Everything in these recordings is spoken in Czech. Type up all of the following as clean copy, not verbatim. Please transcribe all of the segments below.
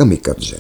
Kamikadze.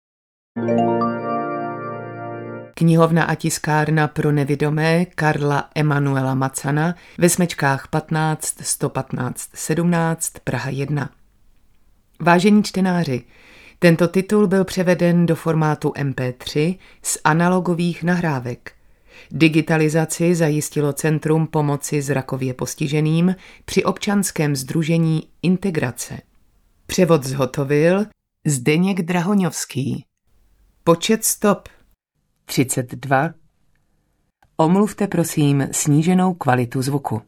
Knihovna a tiskárna pro nevidomé Karla Emanuela Macana ve Smečkách 15 115 17 Praha 1. Vážení čtenáři, tento titul byl převeden do formátu MP3 z analogových nahrávek. Digitalizaci zajistilo Centrum pomoci zrakově postiženým při občanském sdružení Integrace. Převod zhotovil Zdeněk Drahoňovský. Počet stop 32. Omluvte prosím sníženou kvalitu zvuku.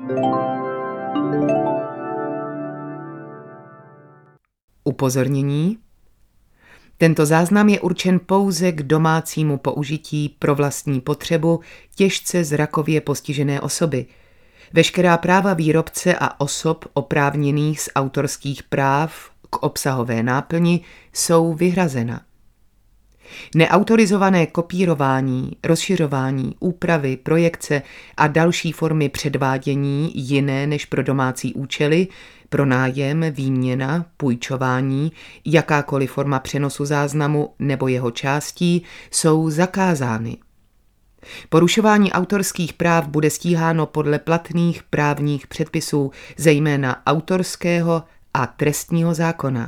Upozornění. Tento záznam je určen pouze k domácímu použití pro vlastní potřebu těžce zrakově postižené osoby. Veškerá práva výrobce a osob oprávněných z autorských práv k obsahové náplni jsou vyhrazena. Neautorizované kopírování, rozšiřování, úpravy, projekce a další formy předvádění jiné než pro domácí účely, pronájem, výměna, půjčování, jakákoliv forma přenosu záznamu nebo jeho částí jsou zakázány. Porušování autorských práv bude stíháno podle platných právních předpisů, zejména autorského a trestního zákona.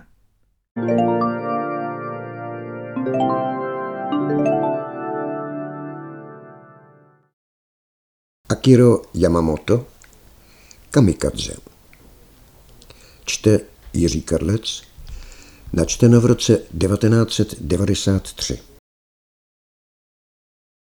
Akiro Yamamoto, Kamikadze. Čte Jiří Karlec, načteno v roce 1993.